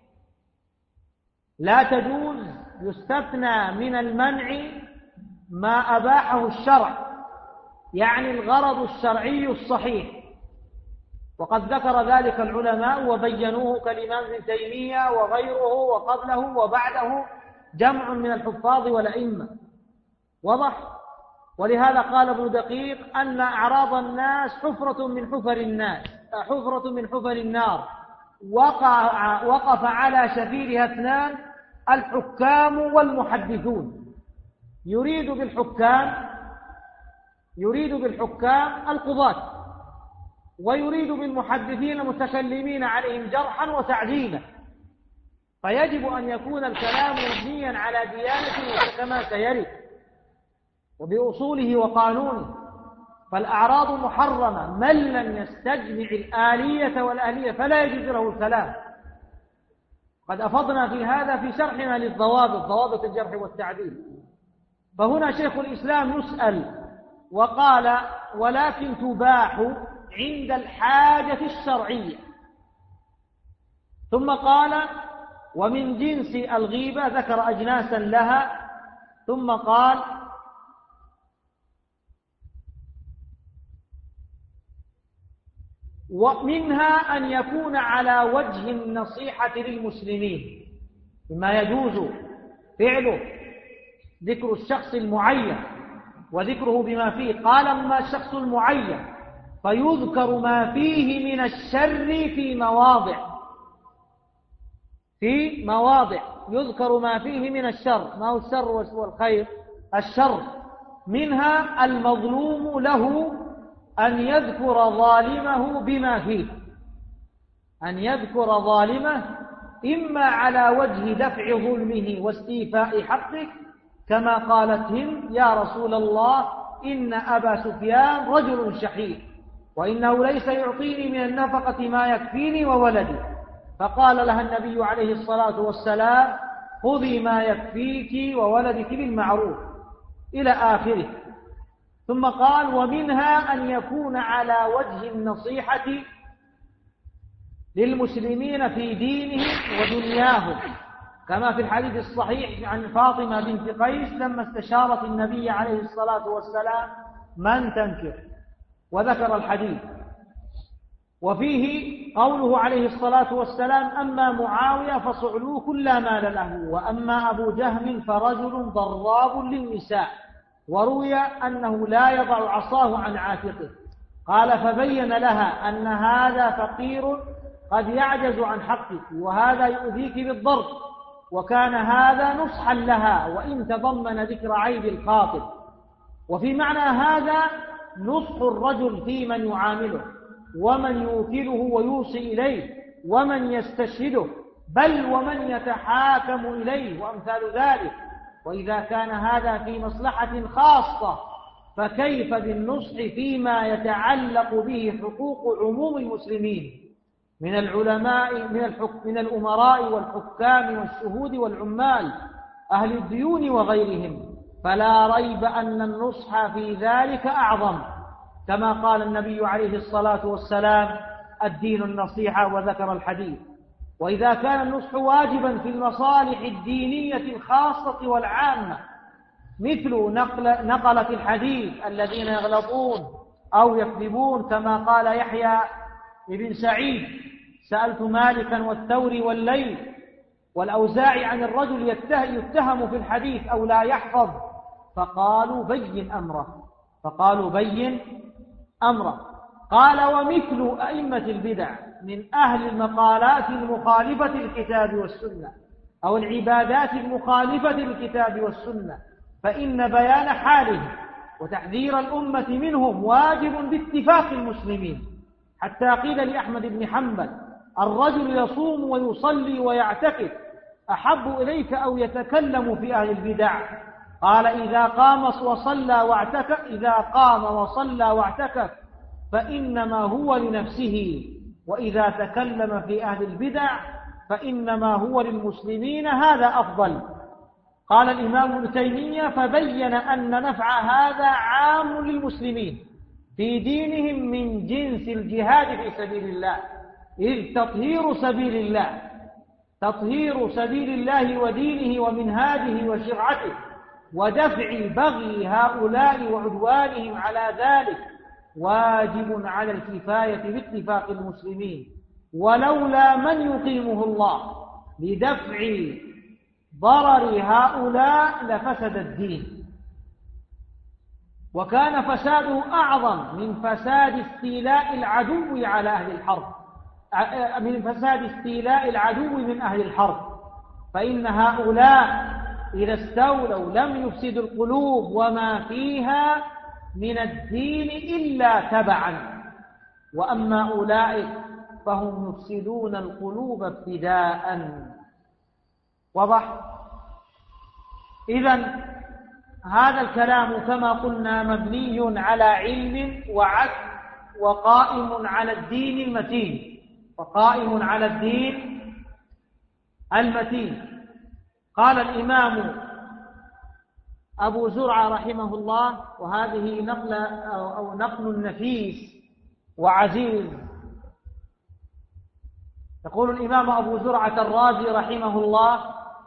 لا تجوز، يستثنى من المنع ما أباحه الشرع، يعني الغرض الشرعي الصحيح. وقد ذكر ذلك العلماء وبينوه كالإمام ابن تيمية وغيره وقبله وبعده جمع من الحفاظ والأئمة. وضح. ولهذا قال ابن دقيق أن أعراض الناس حفرة من حفر النار، وقف على شفيرها اثنان: الحكام والمحدثون. يريد بالحكام القضاة، ويريد بالمحدثين المتكلمين عليهم جرحا وتعديلا. فيجب أن يكون الكلام مبنيا على ديانة كما سيرد وبأصوله وقانونه. فالأعراض محرمة، من لم يستجمع الآلية والأهلية فلا يجوز له الكلام. قد أفضنا في هذا في شرحنا ضوابط الجرح والتعديل. فهنا شيخ الإسلام يسأل وقال: ولكن تباح عند الحاجة الشرعية. ثم قال: ومن جنس الغيبة، ذكر أجناسا لها، ثم قال: ومنها أن يكون على وجه النصيحة للمسلمين، بما يجوز فعله، ذكر الشخص المعين وذكره بما فيه. قال: أما الشخص المعين فيذكر ما فيه من الشر في مواضع يذكر ما فيه من الشر. ما هو الشر والخير؟ الشر منها المظلوم له أن يذكر ظالمه بما فيه، أن يذكر ظالمه إما على وجه دفع ظلمه واستيفاء حقه، كما قالت هند: يا رسول الله، إن أبا سفيان رجل شحيح، وإنه ليس يعطيني من النفقة ما يكفيني وولدي. فقال لها النبي عليه الصلاة والسلام: خذي ما يكفيك وولدك بالمعروف، إلى آخره. ثم قال: ومنها أن يكون على وجه النصيحة للمسلمين في دينهم ودنياهم، كما في الحديث الصحيح عن فاطمة بنت قيس لما استشارت النبي عليه الصلاة والسلام من تنكر، وذكر الحديث. وفيه قوله عليه الصلاة والسلام: أما معاوية فصعلوك لا مال له، وأما أبو جهم فرجل ضراب للنساء. وروي أنه لا يضع عصاه عن عاتقه. قال: فبين لها أن هذا فقير قد يعجز عن حقك، وهذا يؤذيك بالضرب، وكان هذا نصحا لها وإن تضمن ذكر عيب الخاطب. وفي معنى هذا نصح الرجل في من يعامله ومن يوكله ويوصي إليه، ومن يستشهده، بل ومن يتحاكم إليه وأمثال ذلك. وإذا كان هذا في مصلحة خاصة فكيف بالنصح فيما يتعلق به حقوق عموم المسلمين من العلماء من الأمراء والحكام والشهود والعمال أهل الديون وغيرهم؟ فلا ريب أن النصح في ذلك أعظم، كما قال النبي عليه الصلاة والسلام: الدين النصيحة، وذكر الحديث. وإذا كان النصح واجبا في المصالح الدينية الخاصة والعامة، مثل نقلة الحديث الذين يغلطون أو يكذبون، كما قال يحيى بن سعيد: سألت مالكا والثوري والليث والأوزاعي عن الرجل يتهم في الحديث أو لا يحفظ، فقالوا بين أمره. قال: ومثل أئمة البدع من أهل المقالات المخالفة للكتاب والسنة أو العبادات المخالفة للكتاب والسنة، فإن بيان حالهم وتحذير الأمة منهم واجب باتفاق المسلمين. حتى قيل لأحمد بن حنبل: الرجل يصوم ويصلي ويعتكف أحب إليك أو يتكلم في أهل البدع؟ قال: إذا قام وصلى واعتكف فإنما هو لنفسه، وإذا تكلم في أهل البدع فإنما هو للمسلمين، هذا أفضل. قال الإمام ابن تيمية: فبين أن نفع هذا عام للمسلمين في دينهم من جنس الجهاد في سبيل الله، إذ تطهير سبيل الله ودينه ومنهاجه وشرعته ودفع بغي هؤلاء وعدوانهم على ذلك واجب على الكفاية باتفاق المسلمين، ولولا من يقيمه الله لدفع ضرر هؤلاء لفسد الدين، وكان فساده أعظم من فساد استيلاء العدو على أهل الحرب، من أهل الحرب. فإن هؤلاء إذا استولوا لم يفسدوا القلوب وما فيها من الدين إلا تبعا، وأما أولئك فهم يفسدون القلوب ابتداء. وضح؟ إذن هذا الكلام كما قلنا مبني على علم وعدل وقائم على الدين المتين. قال الإمام أبو زرعة رحمه الله، وهذه نقل نفيس وعزيز، يقول الإمام أبو زرعة الرازي رحمه الله: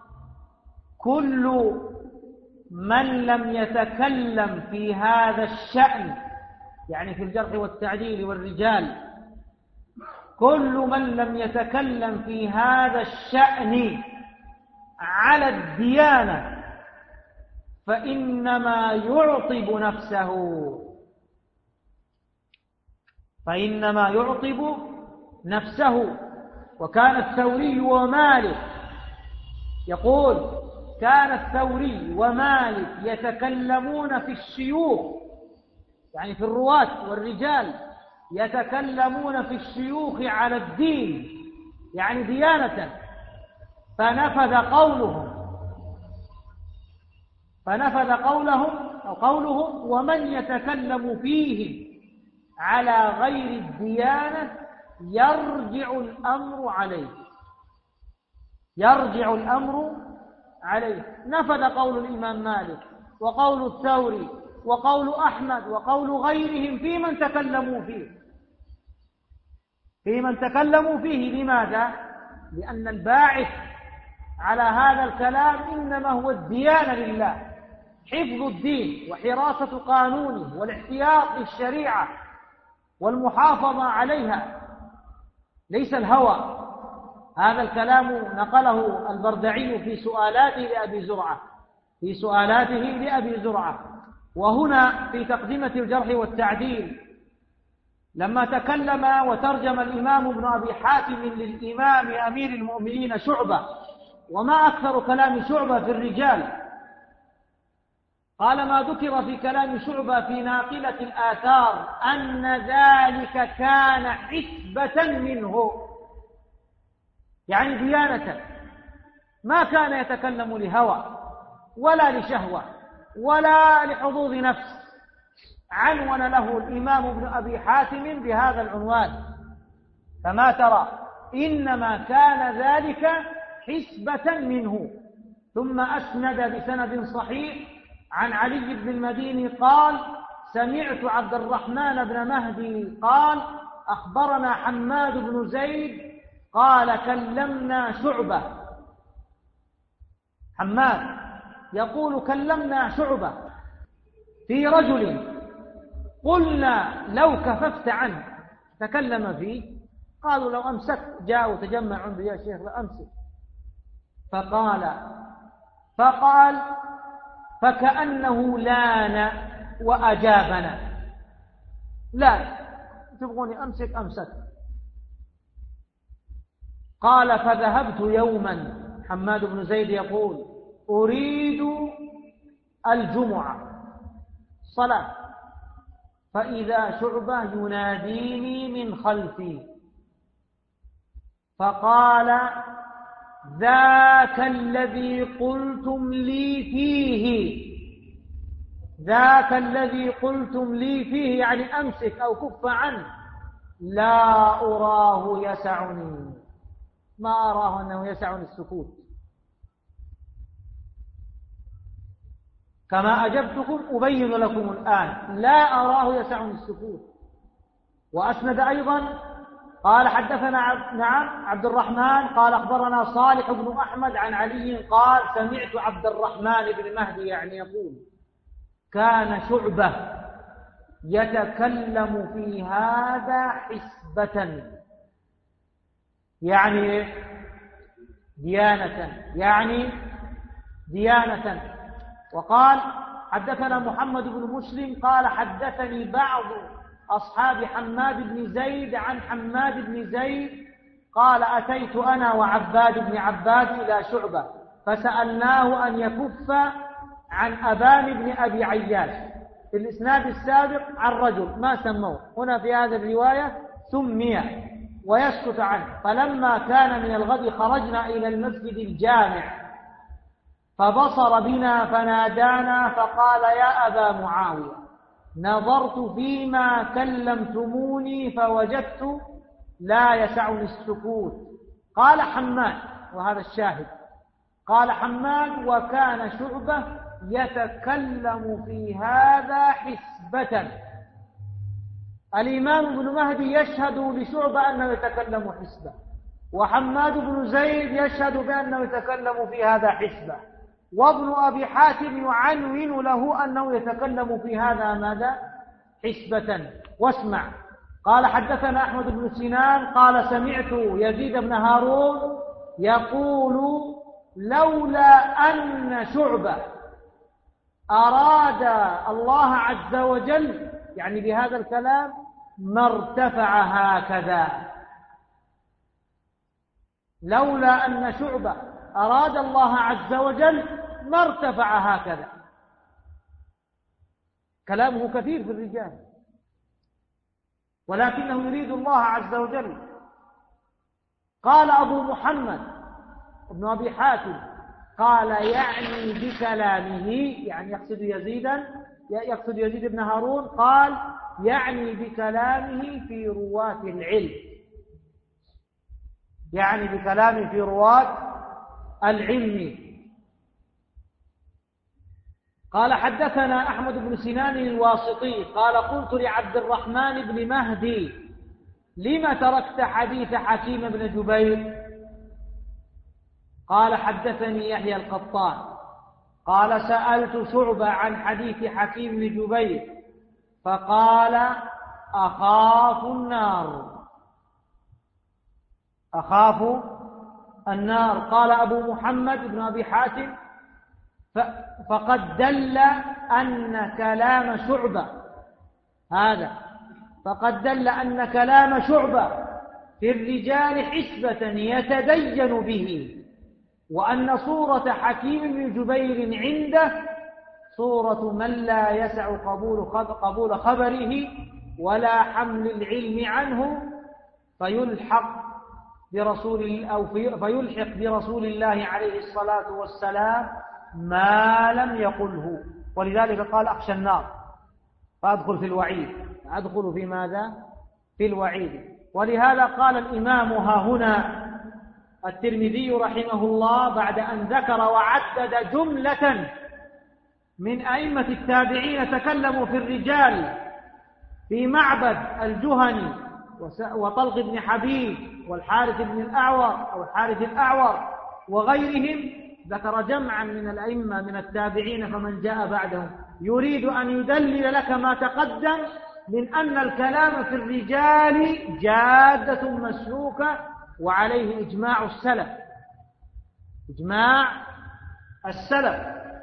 كل من لم يتكلم في هذا الشأن، يعني في الجرح والتعديل والرجال، كل من لم يتكلم في هذا الشأن على الديانة فإنما يعطب نفسه. وكان الثوري ومالك، يقول: كان الثوري ومالك يتكلمون في الشيوخ، يعني في الرواة والرجال، يتكلمون في الشيوخ على الدين، يعني ديانة، فنفذ قولهم: ومن يتكلم فيه على غير الديانة يرجع الأمر عليه. نفذ قول الإمام مالك وقول الثوري وقول أحمد وقول غيرهم في من تكلموا فيه. لماذا؟ لأن الباعث على هذا الكلام إنما هو الديانة لله، حفظ الدين وحراسة قانونه والاحتياط للشريعة والمحافظة عليها، ليس الهوى. هذا الكلام نقله البردعي في سؤالاته لأبي زرعة. وهنا في تقدمة الجرح والتعديل لما تكلم وترجم الإمام ابن أبي حاتم للإمام أمير المؤمنين شعبة، وما أكثر كلام شعبة في الرجال، قال: ما ذكر في كلام شعبة في ناقلة الآثار أن ذلك كان حسبة منه، يعني ديانة، ما كان يتكلم لهوى ولا لشهوة ولا لحظوظ نفس. عنون له الإمام ابن أبي حاتم بهذا العنوان كما ترى: إنما كان ذلك حسبة منه. ثم أسند بسند صحيح عن علي بن المديني قال: سمعت عبد الرحمن بن مهدي قال: أخبرنا حماد بن زيد قال: كلمنا شعبة. حماد يقول: كلمنا شعبة في رجل قلنا لو كففت عنه، تكلم فيه، قالوا لو أمسك، جاء وتجمع عنده: يا شيخ لا أمسك. فقال فكأنه لان وأجابنا: لا تبغوني أمسك أمسك. قال: فذهبت يوما، حماد بن زيد يقول: أريد الجمعة صلاة، فإذا شعبة يناديني من خلفي فقال: ذاك الذي قلتم لي فيه، ذاك الذي قلتم لي فيه يعني أمسك أو كف عنه، لا أراه يسعني، ما أراه أنه يسعني السكوت، كما أجبتكم أبين لكم الآن، لا أراه يسعني السكوت. وأسند أيضا قال: حدثنا عبد الرحمن قال: أخبرنا صالح بن أحمد عن علي قال: سمعت عبد الرحمن بن مهدي يعني يقول: كان شعبة يتكلم في هذا حسبة، يعني ديانة. وقال: حدثنا محمد بن مسلم قال: حدثني بعض أصحاب حماد بن زيد عن حماد بن زيد قال: أتيت أنا وعباد بن عباد إلى شعبة فسألناه أن يكف عن أبان بن أبي عياش. في الإسناد السابق عن رجل ما سموه، هنا في هذه الرواية سمي ويسكت عنه. فلما كان من الغد خرجنا إلى المسجد الجامع فبصر بنا فنادانا فقال: يا أبا معاوية، نظرت فيما كلمتموني فوجدت لا يسعني السكوت. قال حماد، وهذا الشاهد، قال حماد: وكان شعبة يتكلم في هذا حسبة. الإمام ابن مهدي يشهد لشعبة أنه يتكلم حسبة، وحماد بن زيد يشهد بأنه يتكلم في هذا حسبة، وابن أبي حاتم يعنون له أنه يتكلم في هذا ماذا؟ حسبة. واسمع: قال: حدثنا أحمد بن سنان قال: سمعت يزيد بن هارون يقول: لولا أن شعبة أراد الله عز وجل، يعني بهذا الكلام، ما ارتفع هكذا. لولا أن شعبة أراد الله عز وجل ما ارتفع هكذا. كلامه كثير في الرجال، ولكنه يريد الله عز وجل. قال أبو محمد ابن أبي حاتم قال: يعني بكلامه، يعني يقصد يزيد بن هارون، قال: يعني بكلامه في رواة العلم، يعني بكلامه في رواة العلم. قال: حدثنا أحمد بن سنان الواسطي قال: قلت لعبد الرحمن بن مهدي: لم تركت حديث حكيم بن جبير؟ قال: حدثني يحيى القطان قال: سألت شعبة عن حديث حكيم بن جبير فقال: أخاف النار. قال أبو محمد بن أبي حاتم: فقد دل أن كلام شعبة في الرجال حسبة يتدين به، وأن صورة حكيم بن جبير عنده صورة من لا يسع قبول خبره ولا حمل العلم عنه، فيلحق فيلحق برسول الله عليه الصلاة والسلام ما لم يقله. ولذلك قال أخشى النار فأدخل في الوعيد. أدخل في ماذا؟ في الوعيد. ولهذا قال الإمام هنا الترمذي رحمه الله بعد أن ذكر وعدد جملة من أئمة التابعين تكلموا في الرجال في معبد الجهني وطلق بن حبيب والحارث بن الأعور أو الحارث الأعور وغيرهم، ذكر جمعا من الأئمة من التابعين فمن جاء بعدهم، يريد أن يدلل لك ما تقدم من أن الكلام في الرجال جادة مسلوكة وعليه إجماع السلف. إجماع السلف،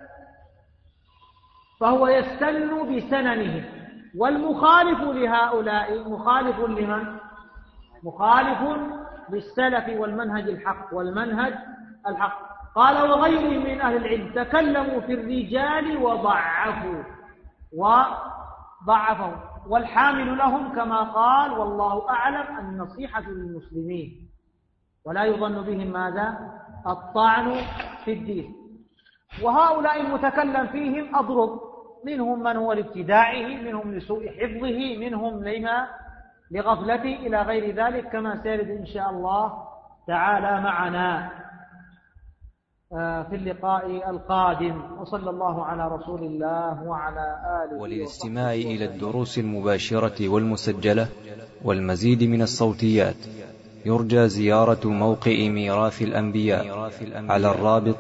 فهو يستن بسننهم. والمخالف لهؤلاء مخالف لمن؟ مخالف للسلف والمنهج الحق والمنهج الحق. قال وغيرهم من أهل العلم تكلموا في الرجال وضعفوا والحامل لهم كما قال والله أعلم النصيحة للمسلمين ولا يظن بهم ماذا؟ الطعن في الدين. وهؤلاء المتكلم فيهم أضرب، منهم من هو لابتداعه، منهم لسوء حفظه، منهم لغفلته إلى غير ذلك كما سيرد إن شاء الله تعالى معنا في اللقاء القادم. وصلى الله على رسول الله وعلى آله. وللاستماع إلى الدروس المباشرة والمسجلة والمزيد من الصوتيات يرجى زيارة موقع ميراث الأنبياء على الرابط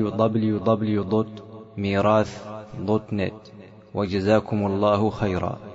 www.mirath.net. وجزاكم الله خيرا.